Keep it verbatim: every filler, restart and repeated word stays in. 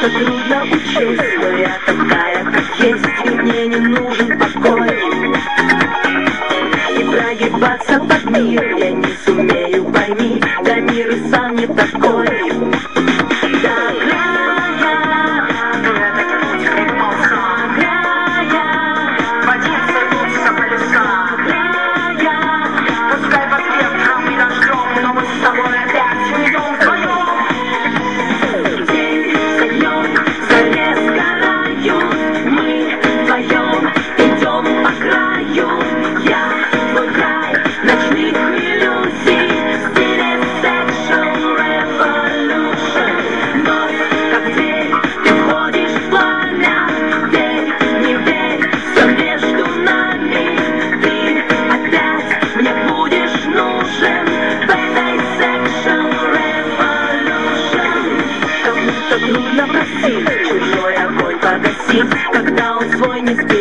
Кому-то трудно учусь, но я такая, как есть, и мне не нужен покой. И прогибаться под мир я не сумею, пойми, да мир и сам не такой. Трудно просить чужой огонь погасить, когда он свой не спит.